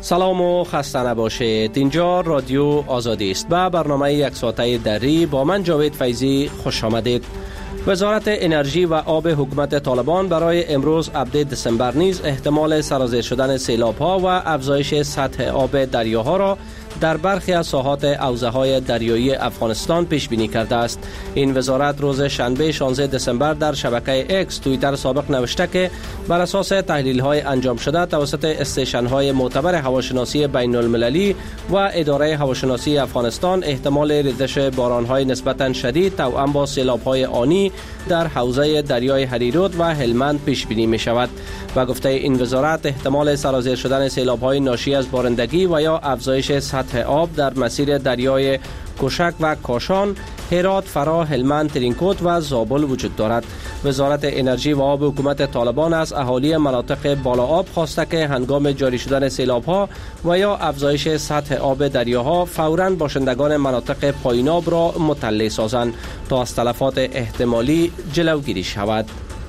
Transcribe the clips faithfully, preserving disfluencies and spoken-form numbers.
سلام و خسته نباشید. اینجا رادیو آزادی است. به برنامه یک ساعته دری با من جاوید فیضی خوش آمدید. وزارت انرژی و آب حکومت طالبان برای امروز هفده دسامبر نیز احتمال سرازیر شدن سیلاب‌ها و افزایش سطح آب دریاها را در برخی از ساحات حوزه‌های دریایی افغانستان پیش بینی کرده است. این وزارت روز شنبه شانزده دسامبر در شبکه اکس توییتر سابق نوشته که بر اساس تحلیل‌های انجام شده توسط استیشن‌های معتبر هواشناسی بین‌المللی و اداره هواشناسی افغانستان احتمال ریزش باران‌های نسبتاً شدید توأم با سیلاب‌های آنی در حوزه دریای هریرود و هلمند پیش بینی می‌شود. و گفته این وزارت احتمال سرازیر شدن سیلاب‌های ناشی از بارندگی و یا افزایش سطح آب در مسیر دریای کوشک و کاشان، هرات، فرا، هلمند، ترینکوت و زابل وجود دارد. وزارت انرژی و آب حکومت طالبان از اهالی مناطق بالا آب خواسته که هنگام جاری شدن سیلاب‌ها و یا افزایش سطح آب دریاها فوراً باشندگان مناطق پایین آب را مطلع سازند تا از تلفات احتمالی جلوگیری شود.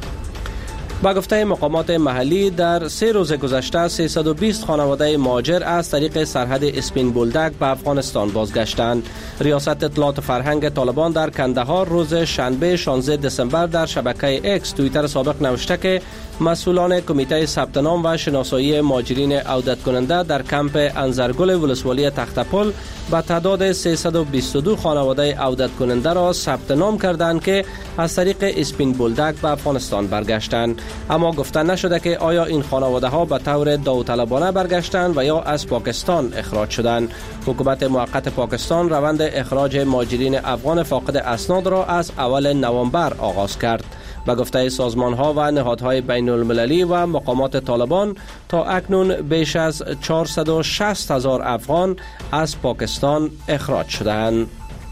با گفته مقامات محلی در سه روز گذشته سیصد و بیست خانواده مهاجر از طریق سرحد اسپین بولدک به افغانستان بازگشتند. ریاست اطلاعات فرهنگ طالبان در کندهار روز شنبه شانزده دسامبر در شبکه اکس توییتر سابق نوشته که مسئولان کمیته ثبت نام و شناسایی مهاجرین عودت کننده در کمپ انزرگل ولسوالی تختپل به تعداد سیصد و بیست و دو خانواده عودت کننده را ثبت نام کردند که از طریق اسپین بولدک به افغانستان برگشتند. اما گفته نشده که آیا این خانواده ها به طور داوطلبانه برگشتند و یا از پاکستان اخراج شدند. حکومت موقت پاکستان روند اخراج مهاجرین افغان فاقد اسناد را از اول نوامبر آغاز کرد. به گفته سازمان ها و نهادهای بین المللی و مقامات طالبان تا اکنون بیش از چهارصد و شصت هزار افغان از پاکستان اخراج شدند.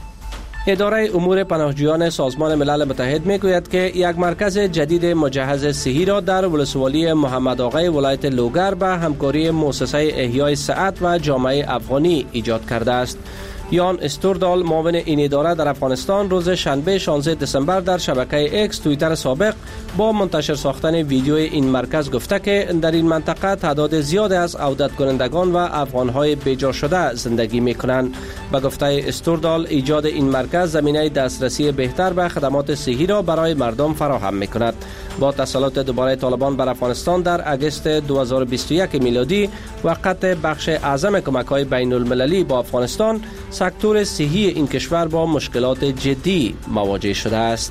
اداره امور پناهجویان سازمان ملل متحد میگوید که یک مرکز جدید مجهز صحی را در ولسوالی محمد آقای ولایت لوگر به همکاری مؤسسه احیای صحت و جامعه افغانی ایجاد کرده است. یان استوردال معاون این اداره در افغانستان روز شنبه شانزده دسامبر در شبکه اکس توییتر سابق با منتشر ساختن ویدیوی این مرکز گفته که در این منطقه تعداد زیاد از عودت کنندگان و افغانهای بیجا شده زندگی میکنند. به گفته استوردال ایجاد این مرکز زمینه دسترسی بهتر به خدمات صحی را برای مردم فراهم میکند. با تسلط دوباره طالبان بر افغانستان در اگست دو هزار و بیست و یک میلادی و قطع بخش اعظم کمک‌های بین المللی با افغانستان، سکتور صحی این کشور با مشکلات جدی مواجه شده است.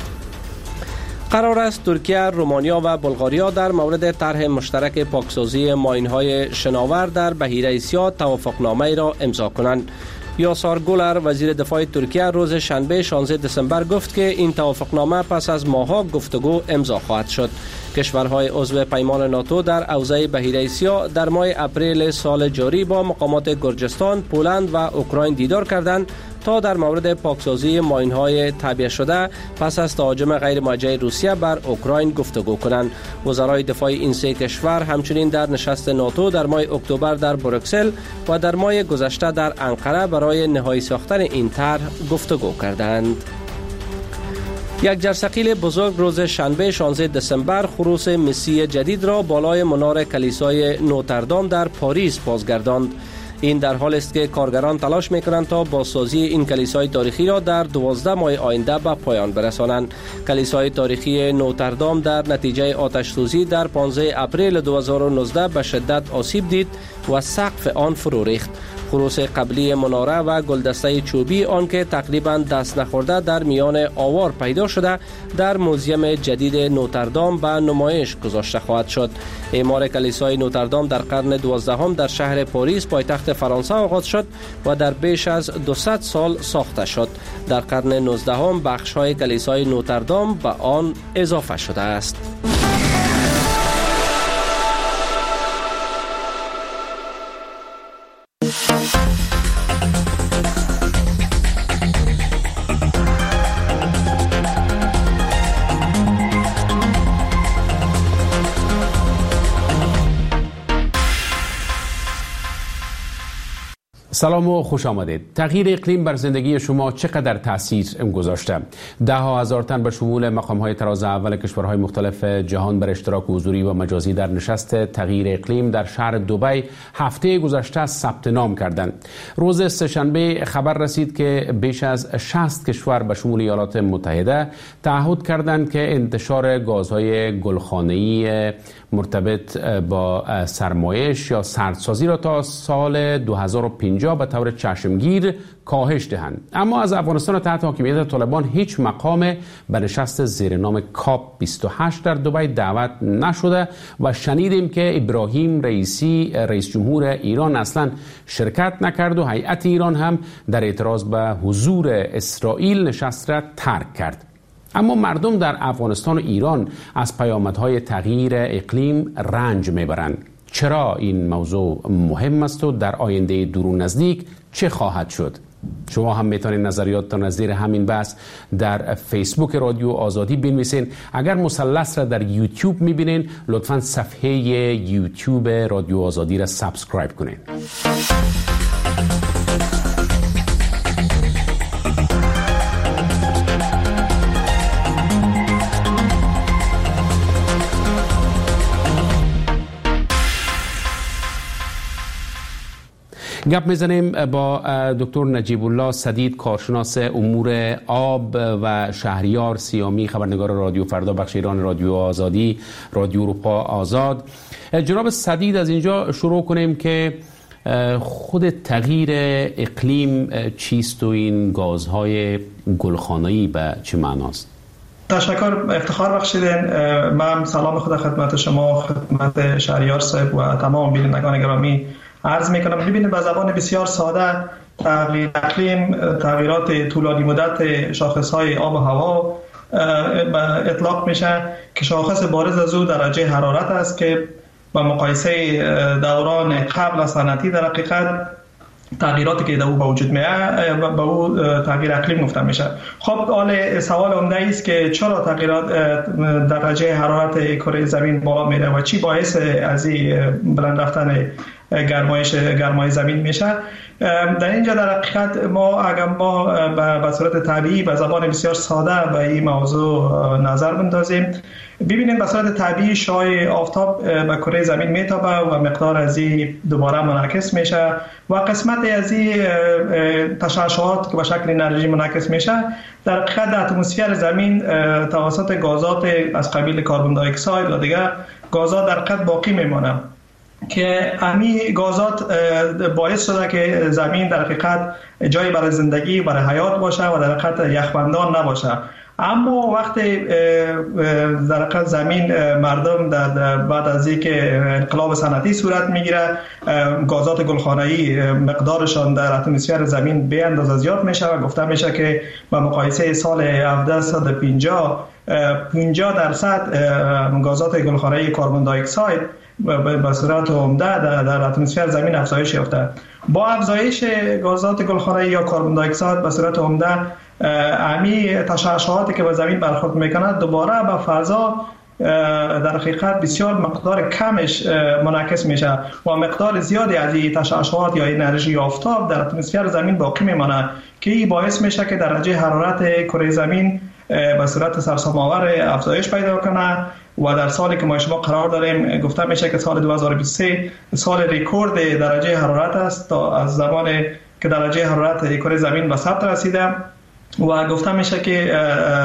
قرار است ترکیه، رومانیا و بلغاریا در مورد طرح مشترک پاکسازی ماین‌های شناور در بحیره اسیا توافقنامه را امضا کنند. یاسار گولر وزیر دفاع ترکیه روز شنبه شانزده دسامبر گفت که این توافقنامه پس از ماه‌ها گفتگو امضا خواهد شد. کشورهای عضو پیمان ناتو در حوزه بحیره اسیا در ماه اپریل سال جاری با مقامات گرجستان، پولند و اوکراین دیدار کردند تا در مورد پاکسازی ماین‌های تعبیه شده پس از تهاجم غیر موجه روسیه بر اوکراین گفتگو کنند. وزرای دفاع این سه کشور همچنین در نشست ناتو در ماه اکتبر در بروکسل و در ماه گذشته در انقره برای نهایی ساختن این طرح گفتگو کردند. یک جرثقیل بزرگ روز شنبه شانزده دسامبر خروس مسی جدید را بالای منار کلیسای نوتردام در پاریس بازگرداند. این در حال است که کارگران تلاش میکنند تا بازسازی این کلیسای تاریخی را در دوازده ماه آینده به پایان برسانند. کلیسای تاریخی نوتردام در نتیجه آتش سوزی در پانزده اپریل دو هزار و نوزده به شدت آسیب دید و سقف آن فرو ریخت. خروس قبلی مناره و گلدسته چوبی آن که تقریبا دست نخورده در میان آوار پیدا شده در موزیم جدید نوتردام به نمایش گذاشته خواهد شد. اعمار کلیسای نوتردام در قرن دوازدهم در شهر پاریس پایتخت فرانسه آغاز شد و در بیش از دویست سال ساخته شد. در قرن نوزدهم بخش‌های کلیسای نوتردام به آن اضافه شده است. سلام و خوش آمدید. تغییر اقلیم بر زندگی شما چقدر تاثیر گذاشته؟ ده ها هزار تن به شمول مقام‌های تراز اول کشورهای مختلف جهان بر اشتراک حضوری و مجازی در نشست تغییر اقلیم در شهر دبی هفته گذشته ثبت نام کردند. روز سه‌شنبه خبر رسید که بیش از شصت کشور به شمول ایالات متحده تعهد کردند که انتشار گازهای گلخانه‌ای مرتبط با سرمایش یا سردسازی را تا سال دو هزار و پنجاه به طور چشمگیر کاهش دهند. اما از افغانستان تحت حاکمیت طالبان هیچ مقام به نشست زیر نام کاپ بیست و هشت در دبی دعوت نشده و شنیدیم که ابراهیم رئیسی رئیس جمهور ایران اصلا شرکت نکرد و هیئت ایران هم در اعتراض به حضور اسرائیل نشست را ترک کرد. اما مردم در افغانستان و ایران از پیامدهای تغییر اقلیم رنج میبرند. چرا این موضوع مهم است و در آینده دور و نزدیک چه خواهد شد؟ شما هم میتونید نظریاتتان از زیر همین بحث در فیسبوک رادیو آزادی بنویسین. اگر مثلث را در یوتیوب میبینین لطفاً صفحه یوتیوب رادیو آزادی را سابسکرایب کنین. گپ میزنیم با دکتر نجیب الله سدید، کارشناس امور آب و شهریار سیامی، خبرنگار رادیو فردا بخش ایران رادیو آزادی، رادیو اروپا آزاد. جناب سدید، از اینجا شروع کنیم که خود تغییر اقلیم چیست و این گازهای گلخانه‌ای به چه معناست؟ تشکر، افتخار بخشیدین. من سلام خدا خدمت شما، خدمت شهریار صاحب و تمام بینندگان گرامی عرض میکنم. ببینید، به زبان بسیار ساده تغییر اقلیم تغییرات طولانی مدت شاخصهای آب و هوا اطلاق میشه که شاخص بارز از او درجه حرارت است که با مقایسه دوران قبل از صنعتی در حقیقت تغییراتی که در او با وجود میاد به او تغییر اقلیم گفته میشه. خب حال سوال عمده است که چرا تغییرات درجه حرارت کره زمین بالا میره و چی باعث از این بلند رفتن گرمایش گرمای زمین میشه. در اینجا در حقیقت ما اگر ما به صورت طبیعی به زبان بسیار ساده به این موضوع نظر بندازیم، ببینید به صورت طبیعی شعاع آفتاب به کره زمین میتابه و مقدار از این دوباره منعکس میشه و قسمت از این تشعشعات که به شکل انرژی منعکس میشه در حقیقت در اتمسفر زمین توسط گازات از قبیل کربن دی اکساید و دیگر گازات در حقیقت باقی میمونه که همین گازات باعث شده که زمین در حقیقت جای برای زندگی برای حیات باشه و در حقیقت یخبندان نباشه. اما وقتی در حقیقت زمین مردم در بعد از اینکه انقلاب صنعتی صورت میگیره، گازات گلخانه‌ای مقدارشان در اتمسفر زمین به اندازه زیاد میشه و گفته میشه که با مقایسه سال هفتصد و پنجاه پنجاه درصد گازات گلخانه‌ای کربن دی اکساید به صورت عمده در, در اتمسفر زمین افزایش یافته. با افزایش گازات گلخانه‌ای یا کربن دی اکساید به صورت عمده امی تشعشعاتی که به زمین برخورد میکنه دوباره به فضا در حقیقت بسیار مقدار کمش منعکس میشه و مقدار زیادی از این تشعشعات یا انرژی آفتاب در اتمسفر زمین باقی میمانه که این باعث میشه که درجه حرارت کره زمین به صورت سرسام‌آور افزایش پیدا کنه و در سالی که ما شما قرار داریم گفته میشه که سال دو هزار و بیست و سه سال رکورد درجه حرارت است تا از زمانی که درجه حرارت کره زمین به ثبت رسیده و گفته میشه که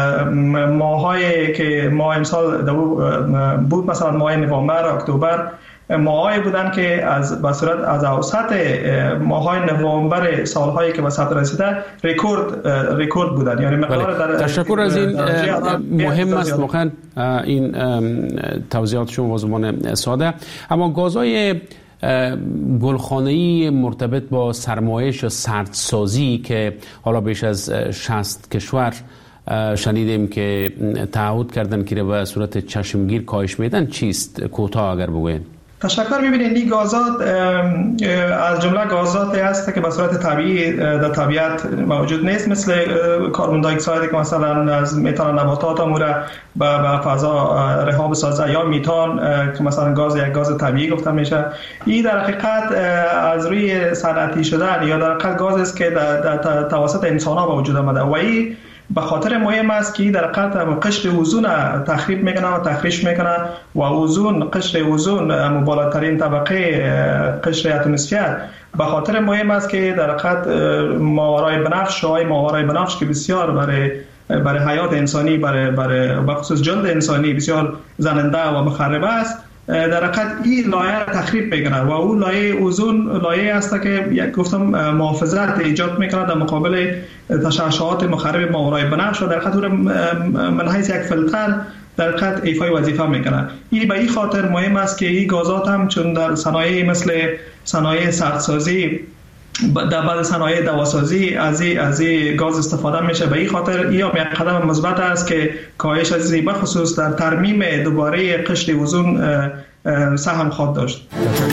ماهایی که ماه امسال بود مثلا ماه نوامبر اکتبر ماهایی بودن که از به صورت از اوسط ماهای نوامبر سالهایی که به ثبت رسیده رکورد رکورد بودن، یعنی مقدار در تشکر از این مهم است واقعا این توضیحات شما زبان ساده. اما گازهای گلخانه‌ای مرتبط با سرمایش و سردسازی که حالا بیش از شصت کشور شنیدیم که تعهد کردن که به صورت چشمگیر کاهش میدن چیست؟ کوتاه اگر بگوین. تشکر. می‌بینید این گازات از جمله گازاتی است که به صورت طبیعی در طبیعت موجود نیست، مثل کربن دی اکساید که مثلا از میتان نباتات اموره به فضا رها بسازه، یا میتان که مثلا گاز یک گاز طبیعی گفته میشه. این در حقیقت از روی صنعتی شدن یا در حقیقت گاز است که در توسط انسان‌ها به وجود آمده و این به خاطر مهم است که در حقیقت قشر اوزون تخریب میکنه و تخریش میکنه و اوزون قشر اوزون بالاترین طبقه قشر اتمسفر به خاطر مهم است که در حقیقت ماورای بنفش شعاع ماورای بنفش که بسیار برای برای حیات انسانی برای برای بخصوص جلد انسانی بسیار زننده و مخرب است، در حقیقت این لایه را تخریب میکنه و اون لایه اوزون لایه است که یک گفتم محافظت ایجاد میکنه در مقابل تشعشعات مخرب ماورای بنفش و در حقیقت اون من حیث یک فیلتر در حقیقت ایفای وظیفه میکنه. این به این خاطر مهم است که این گازات هم چون در صنایع مثل صنایع سردسازی در بعض صنایع دواسازی از این از این گاز استفاده میشه. به این خاطر این هم یک قدم مثبت است که کاهش از این بخصوص در ترمیم دوباره قشر اوزون سهم خواهد داشت.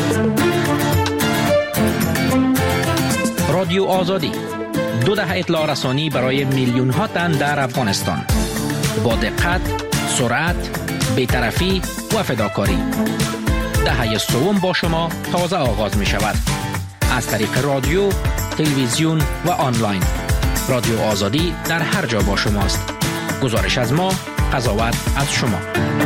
رادیو آزادی، دو دهه اطلاع رسانی برای میلیون ها تن در افغانستان، با دقت، سرعت، بی‌طرفی و فداکاری. دهه سوم با شما تازه آغاز می شود. از طریق رادیو، تلویزیون و آنلاین. رادیو آزادی در هر جا با شماست. گزارش از ما، قضاوت از شما.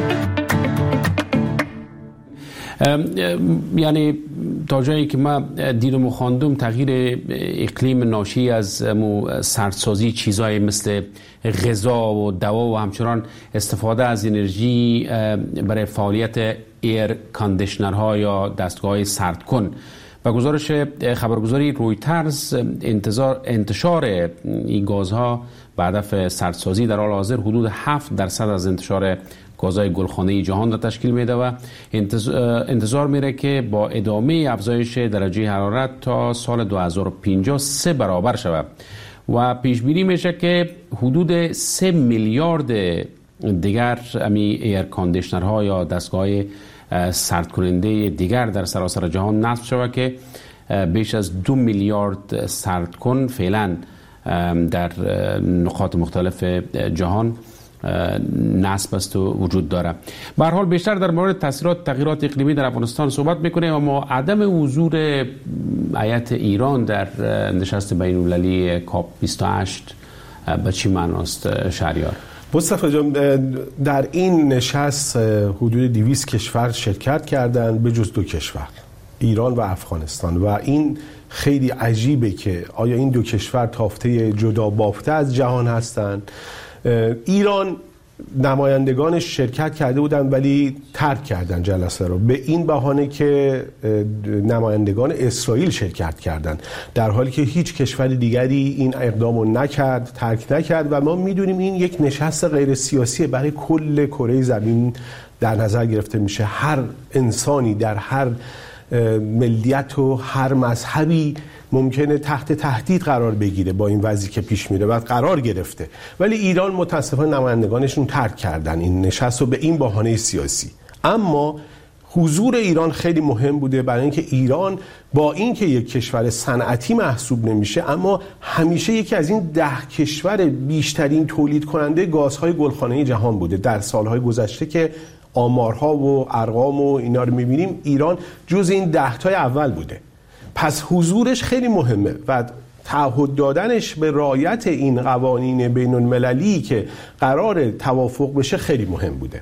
یعنی تا جایی که ما دیدم و خواندم تغییر اقلیم ناشی از سردسازی چیزای مثل غذا و دوا و همچنان استفاده از انرژی برای فعالیت ایر کاندیشنرها یا دستگاه سردکن. و گزارش خبرگزاری رویترز انتظار انتشار این گازها به هدف سردسازی در حال حاضر حدود هفت درصد از انتشار گازهای گلخانه‌ای جهان را تشکیل میده و انتظار میره که با ادامه افزایش درجه حرارت تا سال دو هزار و پنجاه سه برابر شود و پیش بینی میشه که حدود سه میلیارد دیگر امی ایر کاندیشنرها یا دستگاه سرد کننده دیگر در سراسر جهان نصب شود که بیش از دو میلیارد سرد کن فعلا در نقاط مختلف جهان نصب است و وجود داره. به هر حال بیشتر در مورد تاثیرات تغییرات اقلیمی در افغانستان صحبت میکنیم، اما عدم حضور هیئت ایران در نشست بین المللی کاپ بیست و هشت به چی معناست شهریار؟ مصطفی جان، در این نشست حدود دویست کشور شرکت کردند به جز دو کشور، ایران و افغانستان، و این خیلی عجیبه که آیا این دو کشور تافته جدا بافته از جهان هستند. ایران نمایندگانش شرکت کرده بودن ولی ترک کردن جلسه رو به این بهانه که نمایندگان اسرائیل شرکت کردن، در حالی که هیچ کشور دیگری این اقدام رو نکرد، ترک نکرد. و ما میدونیم این یک نشست غیر سیاسی برای کل کره زمین در نظر گرفته میشه. هر انسانی در هر ملیت و هر مذهبی ممکنه تحت تهدید قرار بگیره با این وضعی که پیش میره و قرار گرفته، ولی ایران متاسفانه نمایندگانشون ترک کردن این نشست رو به این بهانه سیاسی. اما حضور ایران خیلی مهم بوده، برای اینکه ایران با اینکه یک کشور صنعتی محسوب نمیشه اما همیشه یکی از این ده کشور بیشترین تولید کننده گازهای گلخانه‌ای جهان بوده. در سالهای گذشته که آمارها و ارقام و اینا رو میبینیم ایران جز این ده تای اول بوده. پس حضورش خیلی مهمه و تعهد دادنش به رعایت این قوانین بین المللی که قرار توافق بشه خیلی مهم بوده.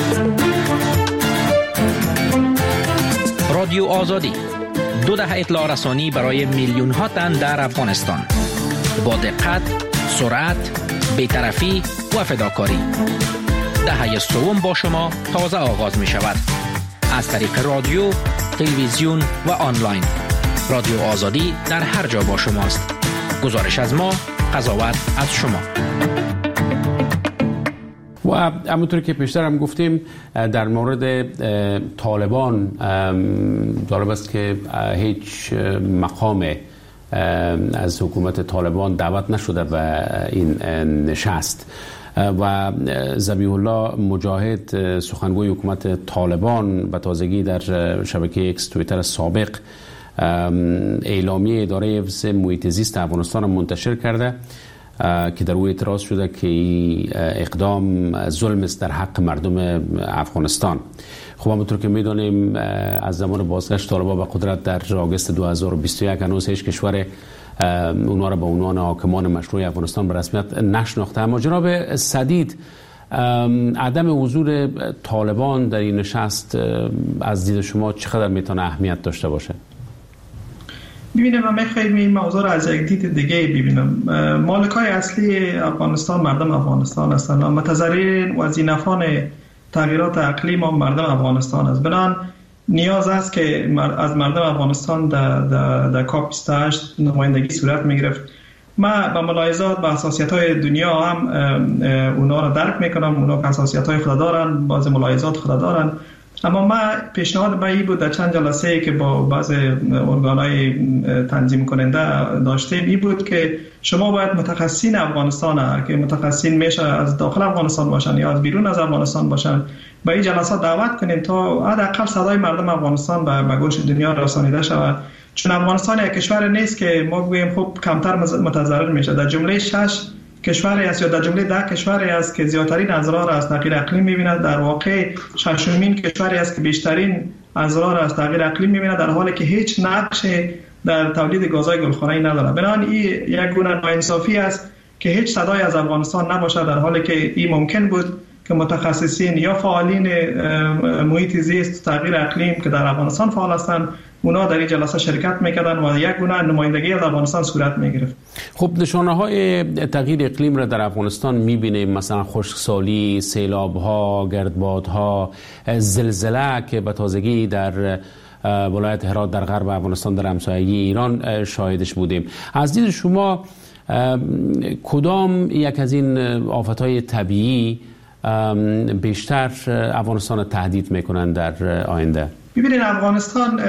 رادیو آزادی، دو دهه اطلاع رسانی برای میلیون ها تن در افغانستان، با دقت، سرعت، بی‌طرفی و فداکاری. دهه سوم با شما تازه آغاز می شود. از طریق رادیو، تلویزیون و آنلاین. رادیو آزادی در هر جا با شماست. گزارش از ما، قضاوت از شما. و همونطور که پیشتر هم گفتیم در مورد طالبان جالب است که هیچ مقام از حکومت طالبان دعوت نشده به این نشست و ذبیح الله مجاهد سخنگوی حکومت طالبان به تازگی در شبکه ایکس توییتر سابق اعلامیه اداره حفظ محیط زیست افغانستان منتشر کرده که در او اعتراض شده که اقدام ظلم است در حق مردم افغانستان. خب همونطور که میدونیم از زمان بازگشت طالبان به قدرت در آگوست دو هزار و بیست و یک هنوز هیچ کشور اونا را به عنوان حاکمان مشروع افغانستان به رسمیت نشناخته. اما جناب سدید، عدم حضور طالبان در این نشست از دید شما چقدر میتونه اهمیت داشته باشه؟ ببینیم من میخوایم این موضوع را از یک دید دیگه ببینم. مالکای اصلی افغانستان مردم افغانستان هستند. متضررین و زینفان تغییرات اقلیم هم مردم افغانستان است. بنابراین نیاز است که از مردم افغانستان در در در کاپ بیست و هشت نمایندگی صورت میگرفت. ما با ملاحظات با حساسیت های دنیا هم اونا را درک میکنم. اونا که حساسیت های خود دارن، بعض ملاحظات خود دارن، اما ما پیشنهاد ما این بود در چند جلسه که با بعض ارگان‌های تنظیم کننده داشتیم این بود که شما باید متخصصین افغانستان که متخصصین میشه از داخل افغانستان باشن یا از بیرون از افغانستان باشن به این جلسات دعوت کنیم تا حداقل صدای مردم افغانستان به گوش دنیا رسانیده شود، چون افغانستان یک کشور نیست که ما بگوییم خب کمتر متضرر میشه. در جمله شش کشوری است یا در جمله ده کشوری است که زیادترین اضرار از تغییر اقلیم می‌بیند، در واقع ششمین کشوری است که بیشترین اضرار از تغییر اقلیم می‌بیند، در حالی که هیچ نقشی در تولید گازهای گلخانه‌ای ندارد. بنابراین این یک گونه ناانصافی است که هیچ صدای از افغانستان نباشد، در حالی که این ممکن بود که متخصصین یا فعالین محیط زیست تغییر اقلیم که در افغانستان فعال هستند اونا در این جلسه شرکت میکردن و یک گونه نمایندگی از افغانستان صورت میگرفت. خب نشانه های تغییر اقلیم را در افغانستان میبینیم، مثلا خشکسالی، سیلاب ها، گردباد ها، زلزله که به تازگی در ولایت هرات در غرب افغانستان در همسایگی ایران شاهدش بودیم. از دید شما کدام یک از این آفت‌های طبیعی بیشتر افغانستان تهدید میکنند در آینده؟ ببینید افغانستان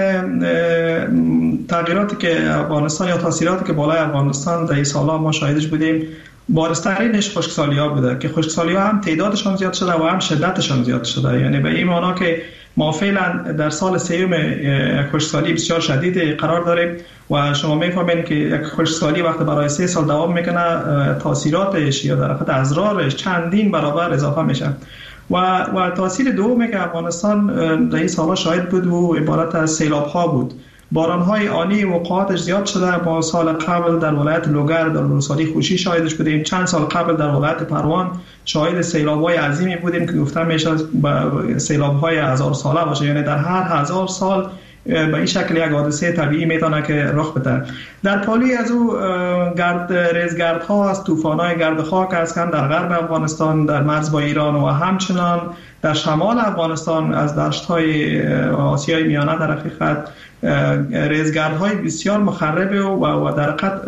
تغییراتی که افغانستان یا تاثیراتی که بالای افغانستان در این سالها ما شاهدش بودیم بارزترینش خشکسالی ها بوده که خشکسالی ها هم تعدادشان زیاد شده و هم شدتشان زیاد شده. یعنی به این معنا که ما فعلا در سال سیوم خشکسالی بسیار شدید قرار داریم و شما میفهمید که یک خشکسالی وقتی برای سه سال دوام میکنه تاثیراتش یا در حقیقت اضرارش چندین برابر اضافه میشه. و و تاثیر دومی که افغانستان در این سالها شاهد بود و عبارت از سیلاب‌ها بود. باران‌های آنی وقوعاتش زیاد شده. ما سال قبل در ولایت لوگر در روساری خوشی شاهدش بودیم. چند سال قبل در ولایت پروان شاهد سیلاب‌های عظیمی بودیم که گفته میشه سیلاب‌های هزار ساله باشه. یعنی در هر هزار سال به این شکل یک حادثه طبیعی میتونه که رخ بده. در پالی از او گرد ریزگردها است، طوفان‌های گرد خاک است هم در غرب افغانستان در مرز با ایران و همچنان در شمال افغانستان از دشت‌های آسیای میانه در حقیقت ریزگردهای بسیار مخرب و در حقیقت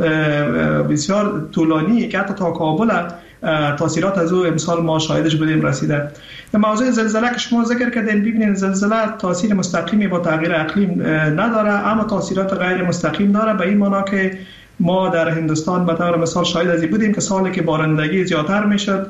بسیار طولانی که حتی تا کابل تاثیرات از او امسال ما شاهدش بودیم رسیده. موضوع زلزله که شما ذکر کردین، ببینید زلزله تاثیر مستقیمی با تغییر اقلیم نداره اما تاثیرات غیر مستقیم داره. به این معنا که ما در هندوستان به طور مثال شاهد از این بودیم که سالی که بارندگی زیادتر میشد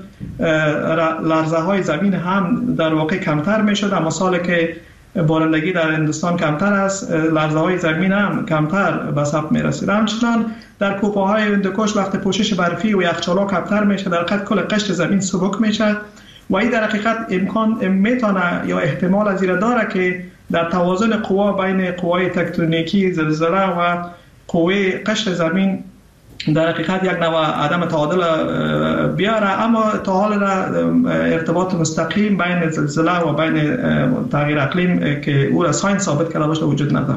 لرزه های زمین هم در واقع کمتر میشد، اما سالی که بارندگی در هندوستان کمتر است لرزه های زمین هم کمتر به ثبت میرسید. همچنان در کوپه‌های هندوکش وقت پوشش برفی و یخچال‌ها کمتر میشه در حقیقت کل قشر زمین سبک میشه و این در حقیقت امکان میتونه یا احتمال از این داره که در توازن قوا بین قوای تکتونیکی زلزله و قوه قشر زمین در حقیقت یک نوع عدم تعادل بیاره، اما تا حال ارتباط مستقیم بین زلزله و بین تغییر اقلیم که او را ساینس ثابت کرده باشه وجود نداره.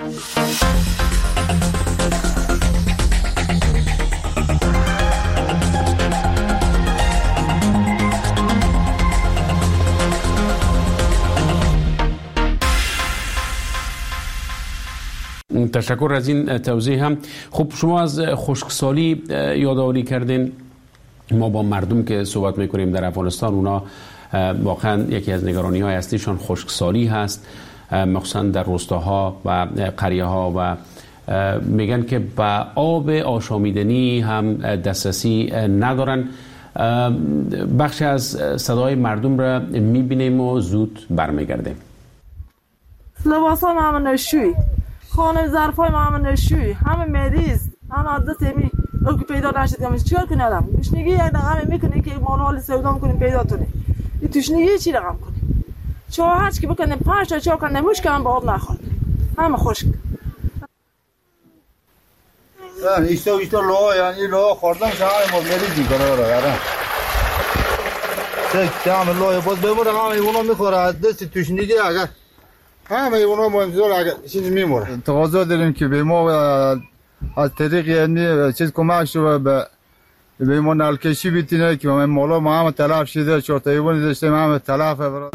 تشکر از این توضیح هم. خب شما از خشکسالی یادآوری کردین. ما با مردم که صحبت میکنیم در افغانستان اونا واقعا یکی از نگرانی های اصلیشان خشکسالی هست، مخصوصا در روستاها و قریه ها و میگن که با آب آشامیدنی هم دسترسی ندارن. بخش از صدای مردم را میبینیم و زود برمیگردیم. لباس ها همه نشوی، خانه ظرف های همه نشوی، همه مریض، همه عادت همی اگه پیدا نشد همه چیکار کنی آدم؟ تشنگی یک دقیقه میکنی که مال حال سودا میکنی پیدا تونی. این تشنگی چی رقم کنی؟ چه هرچی که بکنه پنج تا چا کنه مش کنم با آب نخورد. همه خشک. نه ایستا ایستا لوا یعنی لوا خوردن شما ما مریضی کنه را یارا. چه تمام لوا باز ببره همه اونا میخوره از دست تشنگی اگر همه اونا منظور اگر چیز میموره. تقاضا داریم که به ما از طریق یعنی چیز کمک شو به به ما نلکشی بیتینه که ما مالا ما هم تلف شده چهار تا ایوان داشتیم هم تلف برا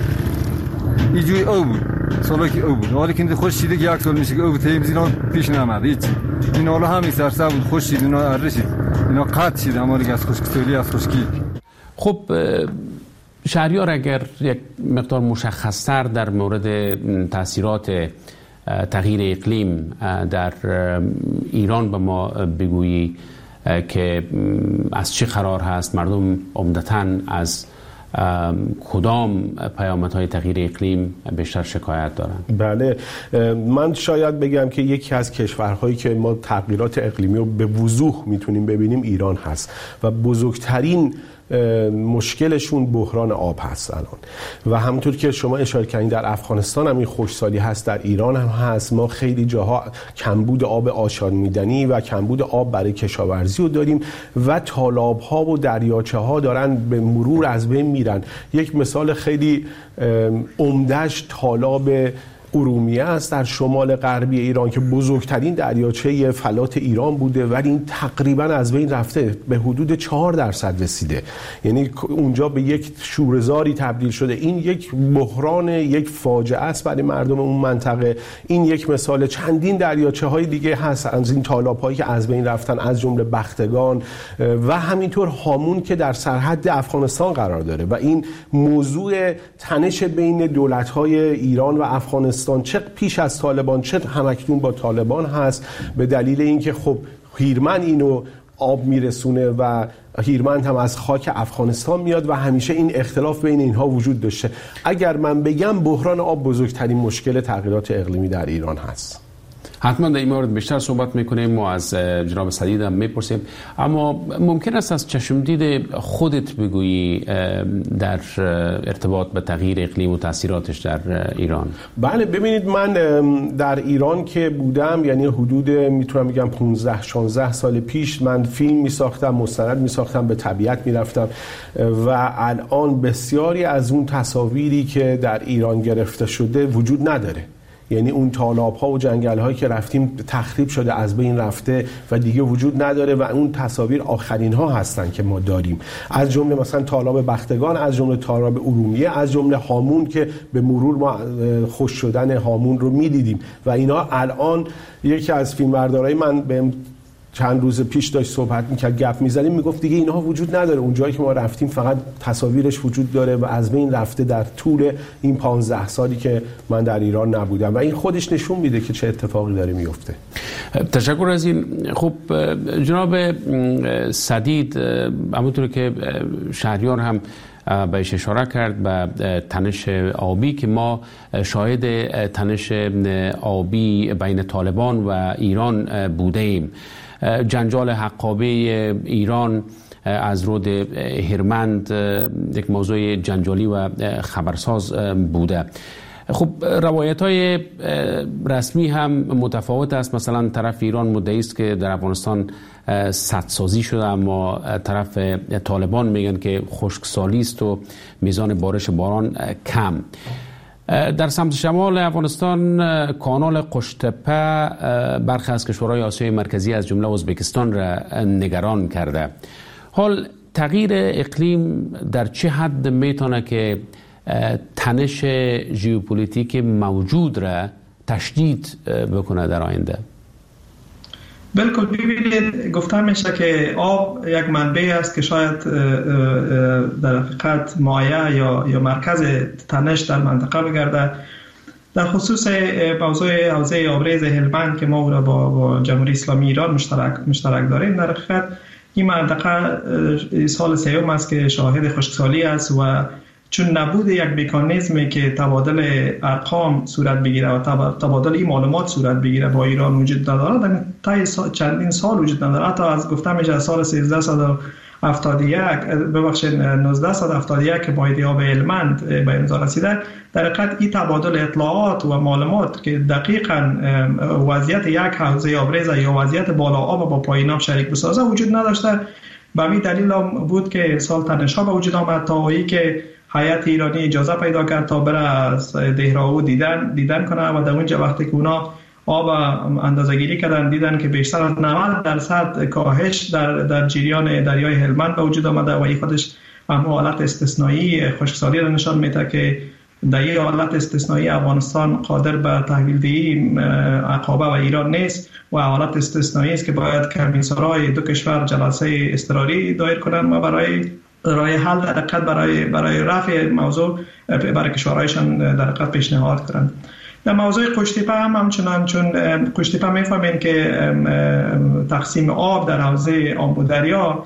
اینجوری او بود سالا که او بود حالا که خوش شده که یک سال میشه که او تیم اینا پیش نمیاد هیچ این حالا همین سرسا بود خوش شد اینا ارشید اینا قطع شد اما دیگه از خشکسالی از خشکی. خب شهریار اگر یک مقدار مشخص‌تر در مورد تاثیرات تغییر اقلیم در ایران به ما بگویی که از چه قرار هست، مردم عمدتاً از کدام پیامدهای تغییر اقلیم بیشتر شکایت دارن؟ بله، من شاید بگم که یکی از کشورهایی که ما تغییرات اقلیمی رو به وضوح میتونیم ببینیم ایران هست و بزرگترین مشکلشون بحران آب هست الان و همونطور که شما اشاره کردین در افغانستان هم این خشکسالی هست، در ایران هم هست. ما خیلی جاها کمبود آب آشامیدنی و کمبود آب برای کشاورزی رو داریم و تالاب ها و دریاچه ها دارن به مرور از بین میرن. یک مثال خیلی عمده‌اش تالاب ارومیه است در شمال غربی ایران که بزرگترین دریاچه فلات ایران بوده ولی این تقریبا از بین رفته، به حدود چهار درصد رسیده، یعنی اونجا به یک شوره‌زاری تبدیل شده. این یک بحران، یک فاجعه است برای مردم اون منطقه. این یک مثال. چندین دریاچه های دیگه هست از این تالاب هایی که از بین رفتن، از جمله بختگان و همینطور هامون که در سرحد افغانستان قرار داره و این موضوع تنش بین دولت های ایران و افغانستان چه پیش از طالبان چه همکنون با طالبان هست، به دلیل اینکه خب هیرمند اینو آب میرسونه و هیرمند هم از خاک افغانستان میاد و همیشه این اختلاف بین اینها وجود داشته. اگر من بگم بحران آب بزرگترین مشکل تغییرات اقلیمی در ایران هست. حتما در این مورد بیشتر صحبت میکنیم و از جناب سدید هم میپرسیم، اما ممکن است از چشمدید خودت بگویی در ارتباط به تغییر اقلیم و تاثیراتش در ایران؟ بله، ببینید من در ایران که بودم، یعنی حدود میتونم بگم پانزده شانزده سال پیش، من فیلم میساختم، مستند میساختم، به طبیعت میرفتم و الان بسیاری از اون تصاویری که در ایران گرفته شده وجود نداره. یعنی اون تالاب ها و جنگل هایی که رفتیم تخریب شده، از بین رفته و دیگه وجود نداره و اون تصاویر آخرین ها هستن که ما داریم، از جمله مثلا تالاب بختگان، از جمله تالاب ارومیه، از جمله هامون که به مرور ما خوش شدن هامون رو میدیدیم و اینا الان یکی از فیلمبردارای من بهم چند روز پیش داشت صحبت میکرد، گپ میزنیم، میگفت دیگه اینها وجود نداره، اون جایی که ما رفتیم فقط تصاویرش وجود داره و از بین رفته در طول این پانزده سالی که من در ایران نبودم و این خودش نشون میده که چه اتفاقی داره میفته. تشکر از این. خب جناب سدید، همونطور که شهریار هم بهش اشاره کرد، به تنش آبی که ما شاهد تنش آبی بین طالبان و ایران بوده ایم. جنجال حقابه ایران از رود هیرمند یک موضوع جنجالی و خبرساز بوده. خب روایت های رسمی هم متفاوت است. مثلا طرف ایران مدعی است که در افغانستان سدسازی شده، اما طرف طالبان میگن که خشکسالی است و میزان بارش باران کم. در سمت شمال افغانستان کانال قشتپه برخی از کشورهای آسیای مرکزی از جمله ازبکستان را نگران کرده. حال تغییر اقلیم در چه حد میتونه که تنش ژئوپلیتیک موجود را تشدید بکنه در آینده؟ بالکل. ببینید گفتم میشه که آب یک منبع است که شاید در حقیقت مایه یا یا مرکز تنش در منطقه بگرده در خصوص موضوع حوزه آبریز هلمند که ما را با, با جمهوری اسلامی ایران مشترک مشترک داریم، در حقیقت این منطقه سال سیوم است که شاهد خشکسالی است و چون نبود یک مکانیزمی که تبادل ارقام صورت بگیره و تبادل این معلومات صورت بگیره با ایران وجود نداره، در طی چندین سال وجود نداره. حتی از گفتم میشه از سال سیزده و هفتاد و یک ببخشید نوزده و هفتاد و یک که معاهده آب هلمند به امضا رسیده، در حقیقت این تبادل اطلاعات و معلومات که دقیقاً وضعیت یک حوزه آبریز یا وضعیت بالا آب با پایین آب شریک بسازه وجود نداشته. به همین دلیل بود که سال تنش‌ها به وجود آمد تا اینکه که هیئت ایرانی اجازه پیدا کرد تا بره از دهراو دیدن دیدن کنه و در اونجا وقتی که اونا آب اندازه‌گیری کردن دیدن که بیشتر از نود درصد کاهش در در جریان دریای هلمند به وجود آمده و این خودش هم حالت استثنایی خشکسالی را نشان میده که در این حالت استثنایی افغانستان قادر به تحویل دهی عقابه و ایران نیست و حالت استثنایی است که باید کمیسرای دو کشور جلسه اضطراری دایر کنند و برای رای حل در حقیقت برای برای رفع موضوع برای کشورهایشان در حقیقت پیشنهاد کردند. در موضوع قشتیپه هم همچنان، چون قشتیپه میفهمین که تقسیم آب در حوزه آمو دریا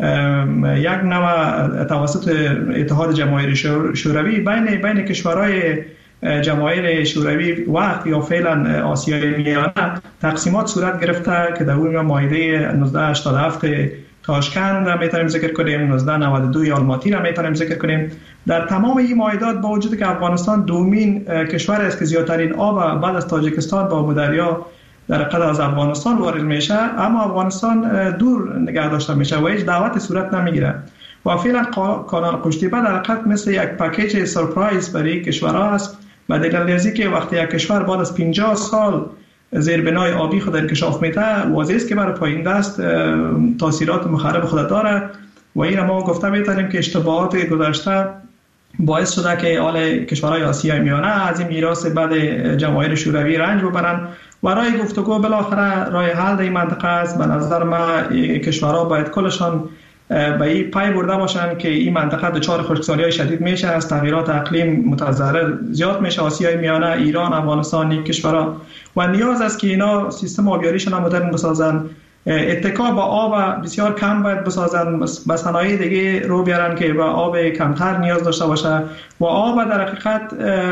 یک نوع توسط اتحاد جماهیر شوروی بین بین کشورهای جماهیر شوروی وقت یا فعلا آسیای میانه تقسیمات صورت گرفته که در اون معاهده نوزده هشتاد و هفت تاشکند را میتونیم ذکر کنیم، نوزده نود و دو آلماتی را میتونیم ذکر کنیم. در تمام این معاهدات با وجود که افغانستان دومین کشور است که زیادترین آب بعد از تاجیکستان با آب دریا در حقیقت از افغانستان وارد میشه، اما افغانستان دور نگه داشته میشه و هیچ دعوت صورت نمیگیره و فعلا کانال قشتیپه در حقیقت مثل یک پکیج سورپرایز برای کشورها است و دلیل که وقتی یک کشور بعد از پنجاه سال زیربنای آبی خود انکشاف میده واضح است که برای پایین دست تاثیرات مخرب خود داره و این ما گفته میتونیم که اشتباهات گذشته باعث شده که حال کشورهای آسیای میانه از این میراث بعد جماهیر شوروی رنج ببرن و راه گفتگو بالاخره راه حل این منطقه است. به نظر من کشورها باید کلشان به این پای برده باشن که این منطقه دچار خشکسالی‌های شدید میشه، از تغییرات اقلیم متضرر زیاد میشه. آسیای میانه، ایران، افغانستان این کشورها و نیاز است که اینا سیستم آبیاریشون مدرن بسازن، اتکا با آب بسیار کم باید بسازن، به صنایع دیگه رو بیارن که با آب کمتر نیاز داشته باشه و آب در حقیقت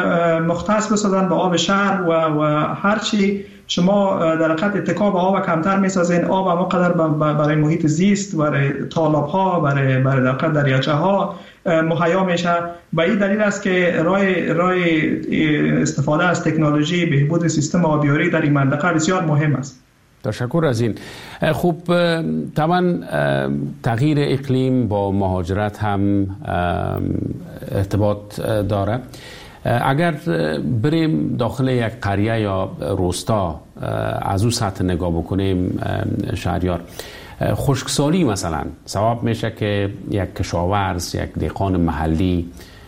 مختص بسازن با آب شهر و و هر چی شما در حقیقت اتکا به آب کمتر میسازین، آب ما قدر برای محیط زیست، برای تالاب ها، برای برای در حقیقت دریاچه ها مهیا میشه و این دلیل است که راه راه استفاده از تکنولوژی بهبود سیستم آبیاری در این منطقه بسیار مهم است. تشکر از این. خوب، طبعا تغییر اقلیم با مهاجرت هم ارتباط داره. اگر بریم داخل یک قریه یا روستا از او سطح نگاه بکنیم شهریار، خشکسالی مثلا سبب میشه که یک کشاورز، یک دهقان محلی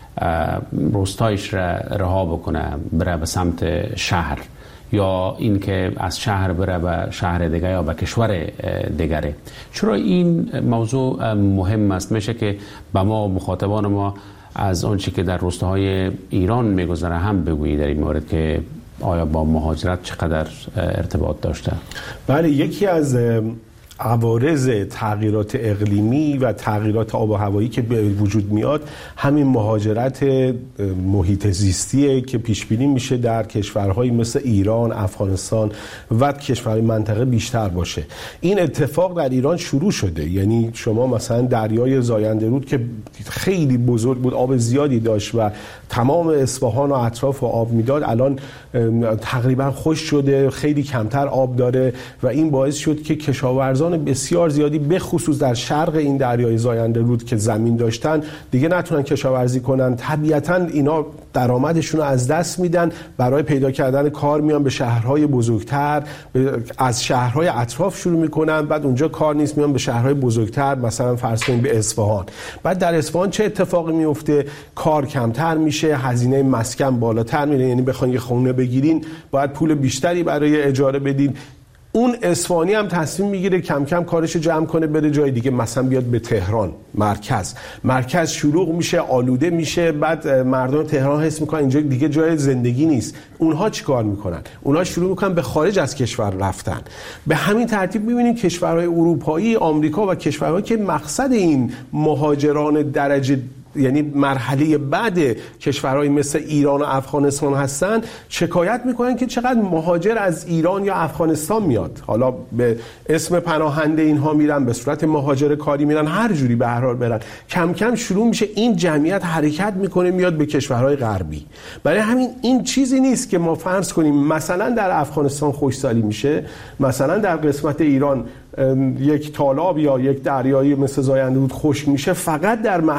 روستایش را رها بکنه بره به سمت شهر یا اینکه از شهر بره به شهر دیگه یا به کشور دیگره. چرا این موضوع مهم است؟ میشه که به ما مخاطبان ما از آنچه که در روستاهای ایران میگذره هم بگویی در این مورد که آیا با مهاجرت چقدر ارتباط داشته؟ بله، یکی از عوارض تغییرات اقلیمی و تغییرات آب و هوایی که به وجود میاد همین مهاجرت محیط زیستیه که پیش بینی میشه در کشورهایی مثل ایران، افغانستان و کشورهای منطقه بیشتر باشه. این اتفاق در ایران شروع شده، یعنی شما مثلا دریای زاینده رود که خیلی بزرگ بود، آب زیادی داشت و تمام اصفهان و اطراف و آب میداد، الان تقریبا خشک شده، خیلی کمتر آب داره و این باعث شد که کشاورزان بسیار زیادی به خصوص در شرق این دریای زاینده رود که زمین داشتن دیگه نتونن کشاورزی کنن. طبیعتاً اینا درآمدشون رو از دست میدن، برای پیدا کردن کار میان به شهرهای بزرگتر، از شهرهای اطراف شروع میکنن، بعد اونجا کار نیست میان به شهرهای بزرگتر، مثلا فرض کنید به اصفهان. بعد در اصفهان چه اتفاقی میفته؟ کار کمتر میشه، هزینه مسکن بالاتر میره، یعنی بخواید یه خونه بگیرین باید پول بیشتری برای اجاره بدین. اون اصفهانی هم تصمیم میگیره کم کم کارش جمع کنه بره جای دیگه، مثلا بیاد به تهران مرکز مرکز شلوغ میشه، آلوده میشه، بعد مردم تهران حس میکنن اینجا دیگه جای زندگی نیست. اونها چیکار میکنن؟ اونها شروع میکنن به خارج از کشور رفتن. به همین ترتیب میبینیم کشورهای اروپایی، آمریکا و کشورهایی که مقصد این مهاجران درجه یعنی مرحله بعد کشورهای مثل ایران و افغانستان هستن شکایت میکنن که چقدر مهاجر از ایران یا افغانستان میاد، حالا به اسم پناهنده اینها میرن، به صورت مهاجر کاری میرن، هر جوری به هر حال برن. کم کم شروع میشه این جمعیت حرکت میکنه میاد به کشورهای غربی. برای همین این چیزی نیست که ما فرض کنیم مثلا در افغانستان خوشسالی میشه، مثلا در قسمت ایران یک تالاب یا یک دریایی مثل زاینده رود خشک میشه، فقط در